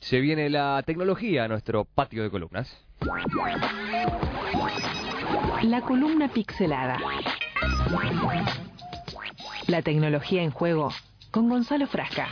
Se viene la tecnología a nuestro patio de columnas. La columna pixelada. La tecnología en juego con Gonzalo Frasca.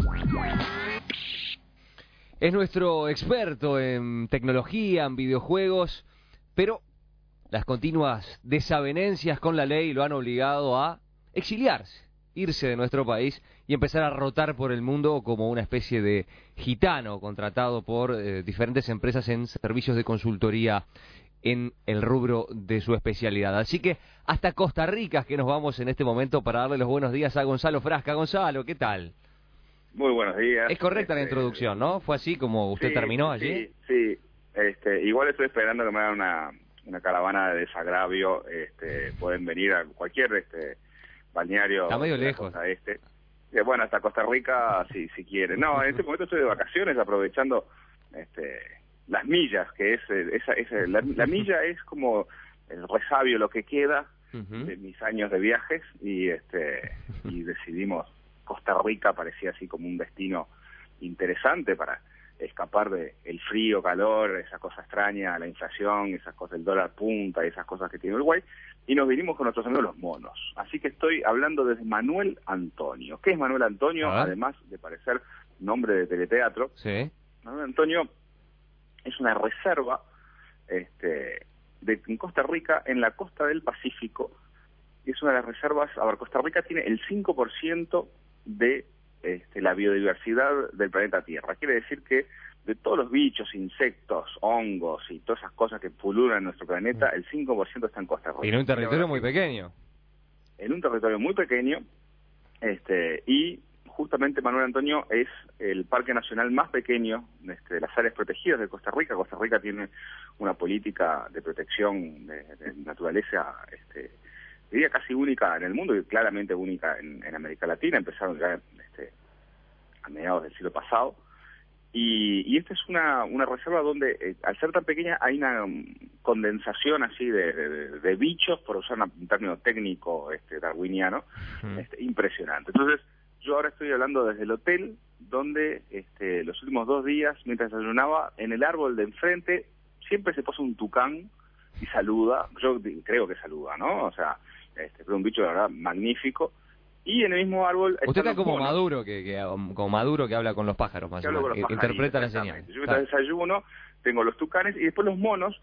Es nuestro experto en tecnología, en videojuegos, pero las continuas desavenencias con la ley lo han obligado a exiliarse, irse de nuestro país y empezar a rotar por el mundo como una especie de gitano contratado por diferentes empresas en servicios de consultoría en el rubro de su especialidad. Así que hasta Costa Rica es que nos vamos en este momento para darle los buenos días a Gonzalo Frasca. Gonzalo, ¿qué tal? Muy buenos días. Es correcta la introducción, ¿no? ¿Fue así como usted terminó allí? Sí. Igual estoy esperando que me hagan una caravana de desagravio. Pueden venir a cualquier balneario. Está medio lejos. Bueno, hasta Costa Rica si quieren. No, en este momento estoy de vacaciones aprovechando las millas, que la milla es como el resabio, lo que queda de mis años de viajes y decidimos Costa Rica. Parecía así como un destino interesante para escapar de el frío, calor, esa cosa extraña, la inflación, esas cosas, el dólar punta, esas cosas que tiene Uruguay, y nos vinimos con nuestros amigos los monos. Así que estoy hablando desde Manuel Antonio. ¿Qué es Manuel Antonio? Además de parecer nombre de teleteatro, sí. Manuel Antonio es una reserva en Costa Rica, en la costa del Pacífico. Es una de las reservas. A ver, Costa Rica tiene el 5% de la biodiversidad del planeta Tierra. Quiere decir que de todos los bichos, insectos, hongos y todas esas cosas que pululan en nuestro planeta, el 5% está en Costa Rica. Y en un territorio muy pequeño. En un territorio muy pequeño, y justamente Manuel Antonio es el parque nacional más pequeño de las áreas protegidas de Costa Rica. Costa Rica tiene una política de protección de naturaleza, diría casi única en el mundo y claramente única en América Latina. Empezaron ya a mediados del siglo pasado. Y esta es una reserva donde, al ser tan pequeña, hay una condensación así de bichos, por usar un término técnico darwiniano, impresionante. Entonces, yo ahora estoy hablando desde el hotel, donde los últimos 2 días, mientras desayunaba, en el árbol de enfrente, siempre se posa un tucán y saluda. Yo creo que saluda, ¿no? O sea, pero un bicho de verdad magnífico. Y en el mismo árbol... Usted está como Maduro, como Maduro que habla con los pájaros, más o menos, interpreta la señal. Yo mientras desayuno, tengo los tucanes, y después los monos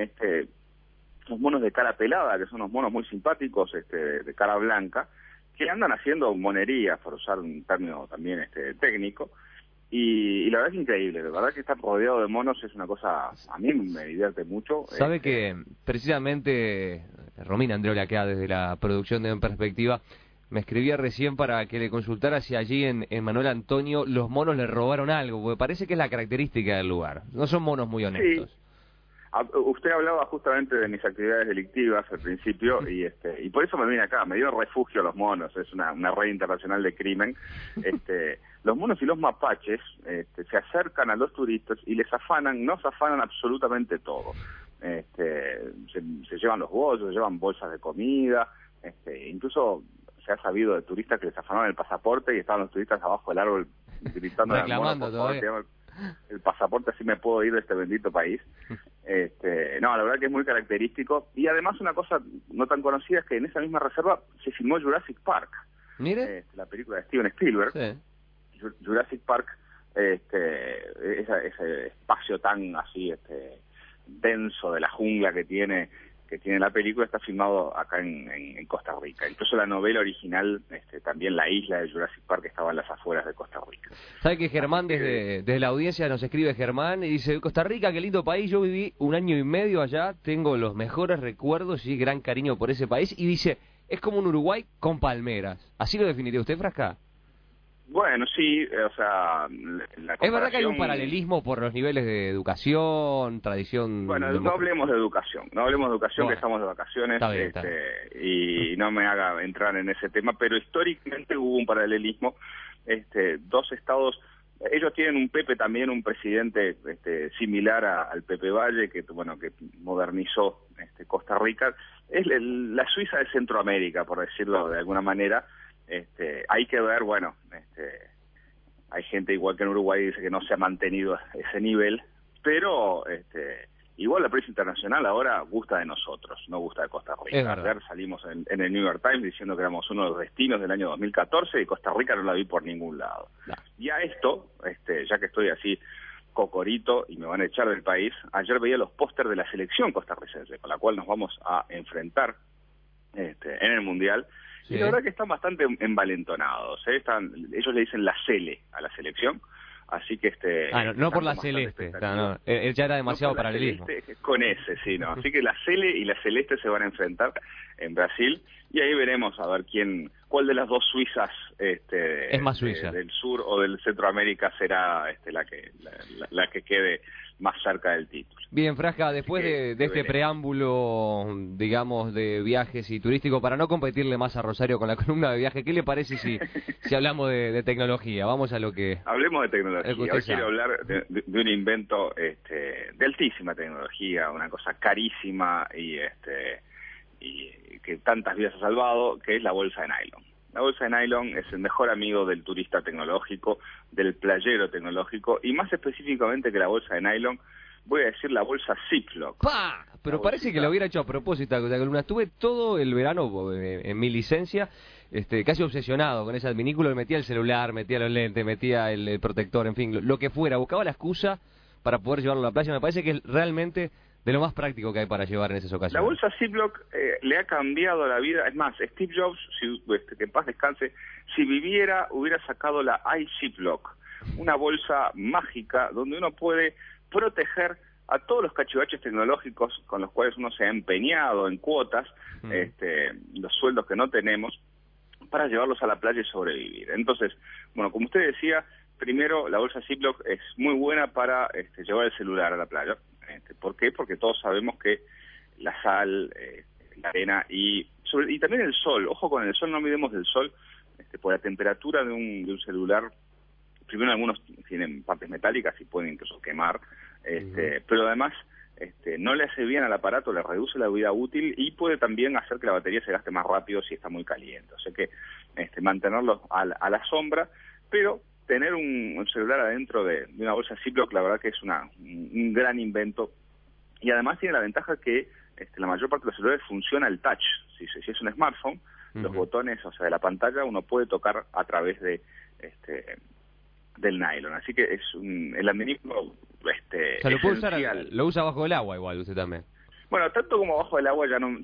de cara pelada, que son unos monos muy simpáticos, de cara blanca, que andan haciendo monerías, por usar un término también técnico, y la verdad es increíble. La verdad que estar rodeado de monos es una cosa, a mí me divierte mucho. Sabe que precisamente Romina Andreola, acá desde la producción de En Perspectiva, me escribía recién para que le consultara si allí en Manuel Antonio los monos le robaron algo, porque parece que es la característica del lugar. No son monos muy honestos. Sí. Usted hablaba justamente de mis actividades delictivas al principio y por eso me vine acá, me dio refugio a los monos. Es una red internacional de crimen. Los monos y los mapaches se acercan a los turistas y nos afanan absolutamente todo. Se llevan los bolsos, se llevan bolsas de comida, incluso se ha sabido de turistas que les afanaron el pasaporte y estaban los turistas abajo del árbol gritando, reclamando todavía. El pasaporte, así me puedo ir de este bendito país. No, la verdad que es muy característico. Y además una cosa no tan conocida es que en esa misma reserva se filmó Jurassic Park. Mire. La película de Steven Spielberg. Sí. Jurassic Park, ese espacio tan así denso de la jungla que tiene la película, está filmado acá en Costa Rica. Incluso la novela original, también la isla de Jurassic Park, estaba en las afueras de Costa Rica. ¿Sabe que Germán desde la audiencia nos escribe Germán y dice: Costa Rica, qué lindo país, yo viví 1 año y medio allá, tengo los mejores recuerdos y gran cariño por ese país, y dice, es como un Uruguay con palmeras? ¿Así lo definiría usted, Frasca? Bueno, sí, o sea... ¿Es verdad que hay un paralelismo por los niveles de educación, tradición? Bueno, no hablemos de educación, bueno, que estamos de vacaciones, está bien. Y no me haga entrar en ese tema, pero históricamente hubo un paralelismo. 2 estados, ellos tienen un Pepe también, un presidente similar al Pepe Valle, que modernizó Costa Rica. Es la Suiza de Centroamérica, por decirlo de alguna manera. Hay que ver, hay gente igual que en Uruguay dice que no se ha mantenido ese nivel, pero igual la prensa internacional ahora gusta de nosotros, no gusta de Costa Rica. Ayer salimos en el New York Times diciendo que éramos uno de los destinos del año 2014 y Costa Rica no la vi por ningún lado. No. Y a esto, ya que estoy así cocorito y me van a echar del país, ayer veía los pósters de la selección costarricense, con la cual nos vamos a enfrentar en el Mundial. Sí. Y la verdad que están bastante envalentonados, ellos le dicen la Cele a la selección. Así que no por la celeste, él ya era demasiado paralelismo. Con ese, sí, no. Así que la Cele y la Celeste se van a enfrentar en Brasil y ahí veremos a ver cuál de las dos Suizas es más Suiza del sur o del Centroamérica será la que quede más cerca del título. Bien, Frasca, después de este preámbulo, digamos, de viajes y turístico, para no competirle más a Rosario con la columna de viaje, ¿qué le parece si hablamos de tecnología? Vamos a lo que... Hablemos de tecnología. Hoy quiero hablar de un invento de altísima tecnología, una cosa carísima y que tantas vidas ha salvado, que es la bolsa de nylon. La bolsa de nylon es el mejor amigo del turista tecnológico, del playero tecnológico, y más específicamente que la bolsa de nylon, voy a decir la bolsa Ziploc. ¡Pah! Pero parece que lo hubiera hecho a propósito la columna. Estuve todo el verano en mi licencia, casi obsesionado con ese adminículo, metía el celular, metía los lentes, metía el protector, en fin, lo que fuera. Buscaba la excusa para poder llevarlo a la playa. Me parece que es realmente de lo más práctico que hay para llevar en esas ocasiones. La bolsa Ziploc le ha cambiado la vida. Es más, Steve Jobs, que en paz descanse, si viviera, hubiera sacado la iZiploc, una bolsa mágica donde uno puede proteger a todos los cachivaches tecnológicos con los cuales uno se ha empeñado en cuotas, los sueldos que no tenemos, para llevarlos a la playa y sobrevivir. Entonces, bueno, como usted decía, primero, la bolsa Ziploc es muy buena para llevar el celular a la playa. ¿Por qué? Porque todos sabemos que la sal, la arena y también el sol, ojo con el sol, no olvidemos del sol, por la temperatura de un celular. Primero, algunos tienen partes metálicas y pueden incluso quemar, pero además no le hace bien al aparato, le reduce la vida útil y puede también hacer que la batería se gaste más rápido si está muy caliente. O sea que mantenerlo a la sombra, pero tener un celular adentro de una bolsa Ziploc, la verdad que es un gran invento, y además tiene la ventaja que la mayor parte de los celulares funciona el touch. Si es un smartphone, los botones, o sea, de la pantalla, uno puede tocar a través de del nylon, así que es el adminículo o sea, lo puede usar, lo usa bajo el agua igual usted también. Bueno, tanto como bajo el agua ya no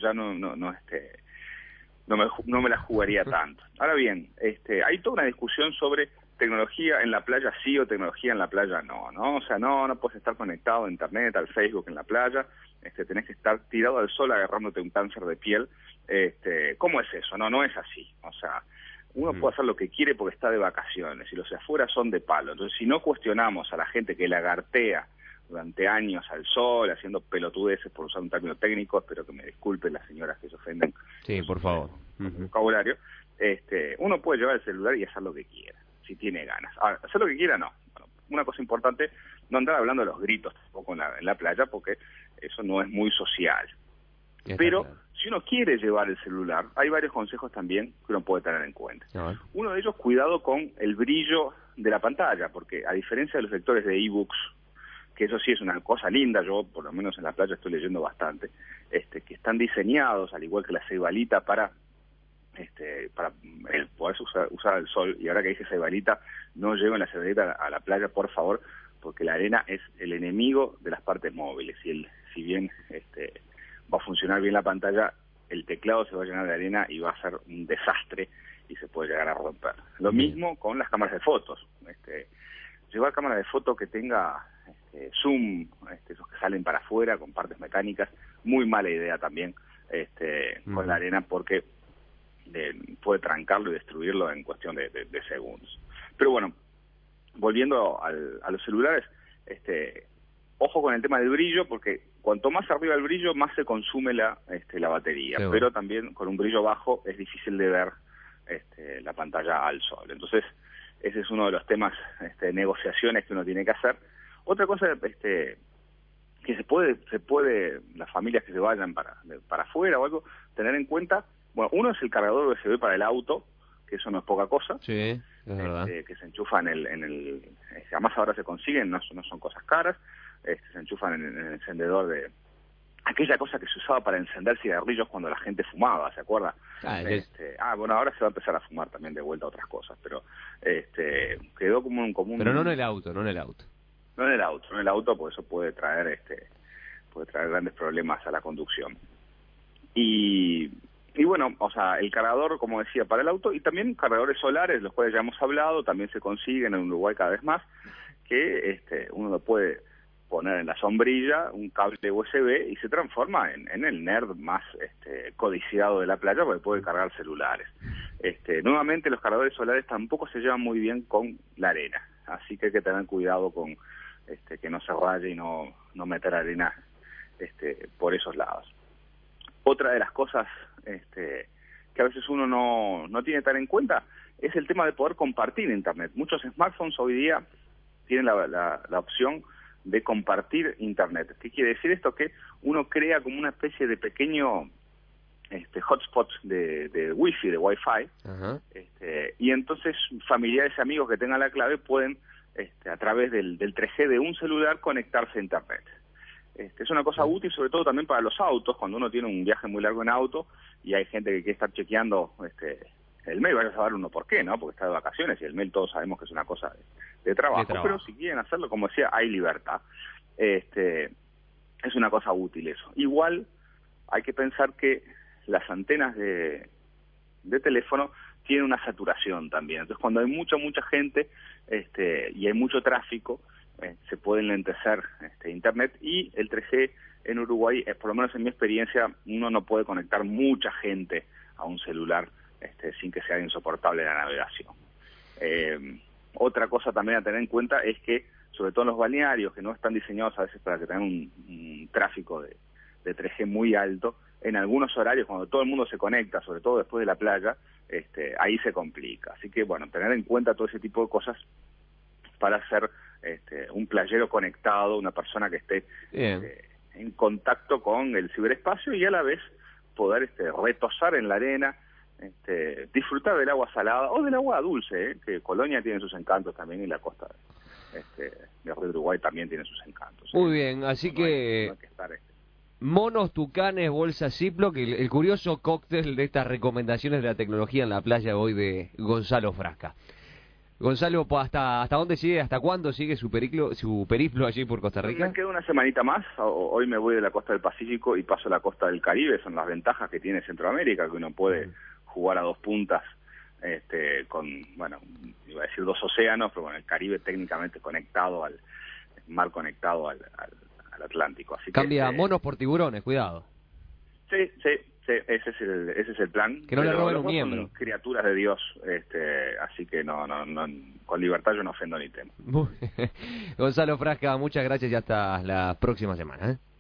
me la jugaría tanto. Ahora bien, hay toda una discusión sobre tecnología en la playa sí o tecnología en la playa no, ¿no? O sea, no puedes estar conectado a internet, al Facebook en la playa, tenés que estar tirado al sol agarrándote un cáncer de piel. ¿Cómo es eso? No es así. O sea, uno puede hacer lo que quiere porque está de vacaciones y los de afuera son de palo. Entonces, si no cuestionamos a la gente que lagartea durante años al sol, haciendo pelotudeces, por usar un término técnico, espero que me disculpen las señoras que se ofenden. Sí, por favor. Vocabulario. Uno puede llevar el celular y hacer lo que quiera, si tiene ganas. Ahora, hacer lo que quiera, no. Bueno, una cosa importante, no andar hablando de los gritos tampoco en la playa, porque eso no es muy social. Pero claro, si uno quiere llevar el celular, hay varios consejos también que uno puede tener en cuenta. Uno de ellos, cuidado con el brillo de la pantalla, porque a diferencia de los lectores de ebooks, que eso sí es una cosa linda, yo por lo menos en la playa estoy leyendo bastante, que están diseñados, al igual que la ceibalita, para poder usar el sol. Y ahora que dije ceibalita, no lleven la ceibalita a la playa, por favor, porque la arena es el enemigo de las partes móviles. Y si bien va a funcionar bien la pantalla, el teclado se va a llenar de arena y va a ser un desastre y se puede llegar a romper. Lo mismo con las cámaras de fotos. Llevar cámaras de foto que tenga zoom, esos que salen para afuera con partes mecánicas, muy mala idea también con la arena, porque puede trancarlo y destruirlo en cuestión de segundos. Pero bueno, volviendo a los celulares, ojo con el tema del brillo, porque cuanto más arriba el brillo, más se consume la batería. Sí, pero también con un brillo bajo es difícil de ver la pantalla al sol. Entonces, ese es uno de los temas de negociaciones que uno tiene que hacer. Otra cosa que se puede, las familias que se vayan para afuera o algo, tener en cuenta, bueno, uno es el cargador USB para el auto, que eso no es poca cosa. Sí. es verdad. Que se enchufan además ahora se consiguen, no son cosas caras, se enchufan en el encendedor de aquella cosa que se usaba para encender cigarrillos cuando la gente fumaba, ¿se acuerda? Bueno, ahora se va a empezar a fumar también de vuelta otras cosas, pero quedó como un común. Pero no en el auto. No en el auto, porque eso puede traer grandes problemas a la conducción. Y bueno, o sea, el cargador, como decía, para el auto, y también cargadores solares, los cuales ya hemos hablado, también se consiguen en Uruguay cada vez más, que uno lo puede poner en la sombrilla, un cable USB, y se transforma en el nerd más codiciado de la playa, porque puede cargar celulares. Nuevamente, los cargadores solares tampoco se llevan muy bien con la arena, así que hay que tener cuidado con que no se raye y no meter arena por esos lados. Otra de las cosas que a veces uno no tiene tan en cuenta es el tema de poder compartir Internet. Muchos smartphones hoy día tienen la opción de compartir Internet. ¿Qué quiere decir esto? Que uno crea como una especie de pequeño hotspot de wifi, de wifi, y entonces familiares y amigos que tengan la clave pueden a través del 3G de un celular conectarse a Internet. Es una cosa útil, sobre todo también para los autos, cuando uno tiene un viaje muy largo en auto y hay gente que quiere estar chequeando el mail, vaya a saber uno por qué, ¿no? Porque está de vacaciones y el mail todos sabemos que es una cosa de trabajo, pero si quieren hacerlo, como decía, hay libertad. Es una cosa útil eso. Igual hay que pensar que las antenas de teléfono tienen una saturación también. Entonces, cuando hay mucha gente y hay mucho tráfico, se puede enlentecer Internet, y el 3G en Uruguay, por lo menos en mi experiencia, uno no puede conectar mucha gente a un celular sin que sea insoportable la navegación. Otra cosa también a tener en cuenta es que, sobre todo en los balnearios, que no están diseñados a veces para que tengan un tráfico de 3G muy alto, en algunos horarios, cuando todo el mundo se conecta, sobre todo después de la playa, ahí se complica. Así que, bueno, tener en cuenta todo ese tipo de cosas para ser un playero conectado, una persona que esté en contacto con el ciberespacio, y a la vez poder retosar en la arena, disfrutar del agua salada o del agua dulce, que Colonia tiene sus encantos también, y la costa de Río Uruguay también tiene sus encantos. Muy bien, así no hay que estar, monos, tucanes, bolsas Ziploc, el curioso cóctel de estas recomendaciones de la tecnología en la playa hoy de Gonzalo Frasca. Gonzalo, ¿hasta dónde sigue, hasta cuándo sigue su periplo allí por Costa Rica? Me quedo una semanita más. Hoy me voy de la costa del Pacífico y paso a la costa del Caribe. Son las ventajas que tiene Centroamérica, que uno puede jugar a dos puntas con, bueno, iba a decir dos océanos, pero bueno, el Caribe técnicamente conectado al mar, conectado al Atlántico. Así cambia que, monos por tiburones, cuidado. Sí, ese es el plan. Que no le roben un miembro. Son criaturas de Dios, así que no, con libertad yo no ofendo ni temo. Gonzalo Frasca, muchas gracias y hasta la próxima semana.